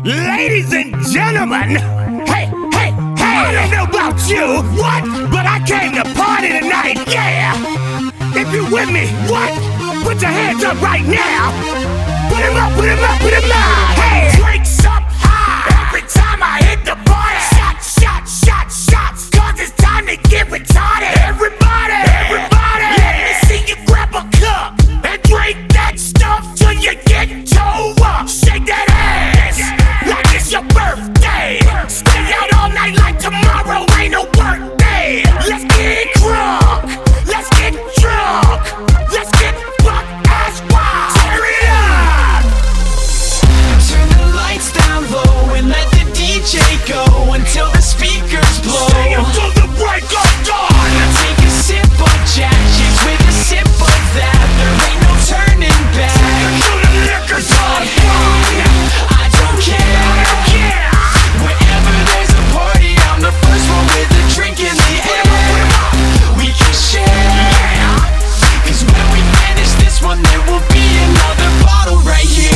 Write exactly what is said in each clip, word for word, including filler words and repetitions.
Ladies and gentlemen, hey, hey, hey, I don't know about you, what? But I came to party tonight, yeah! If you with me, what? Put your hands up right now! Put 'em up, put 'em up, put 'em up! Hey! Drinks up high every time I hit the party! Shots, shots, shots, shots, cause it's time to get retarded! Everybody, everybody, let me see you grab a cup and drink that stuff till you get toe up! Shake that ass like it's your birthday! Stay out all night like tomorrow ain't no work day! Let's get drunk! Let's get drunk! Let's get fucked as wild! Tear it up! Turn the lights down low and let the D J go until the speakers blow. Stay until the break of dawn! Take a sip of Jack, chicks with a sip of that. There ain't no turning back. Until the liquor's all gone! I don't care. I don't care! Wherever there's a party, I'm the first one with a drink in the air. We can share, cause when we finish this one, there will be another bottle right here.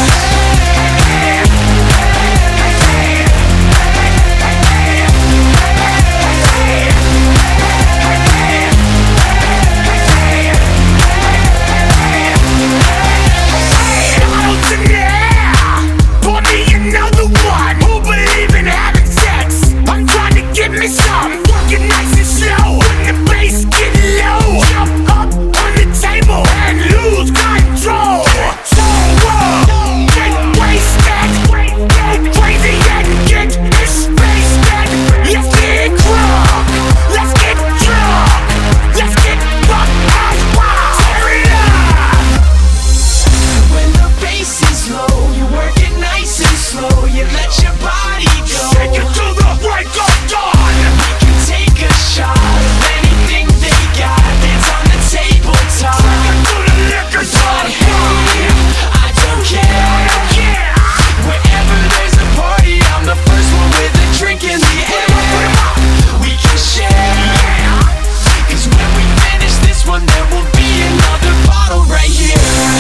Bottles in the air! Pour me another one! Who believe in having sex? I'm trying to get me some! Working nice and slow! When the bass get low! Jump up on the table and lose control! So, whoa! Get wasted! Go crazy and get spaced! Let's get drunk! Let's get drunk! Let's get fucked as wild! Tear it up! When the bass is low, you work it nice and slow. You let your body go. Take it to the break of dawn! We can take a shot of anything they got. Dance on the tabletop. Until the liquor's all gone! I don't care. Yeah! Wherever there's a party, I'm the first one with a drink in the air. We can share, cause when we finish this one, there will be another bottle right here.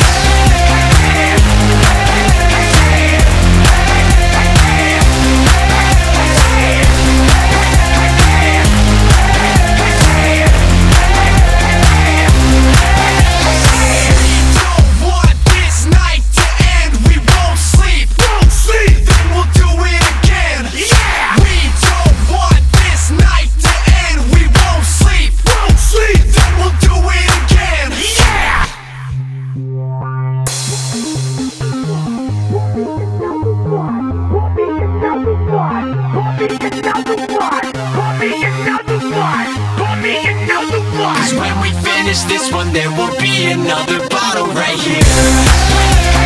Don't want this night to end, we won't sleep. Don't sleep! Then we'll do it again. Yeah! We don't want this night to end, we won't sleep. Don't sleep! Then we'll do it again. Yeah! Cause when we finish this one, there will be another bottle right here.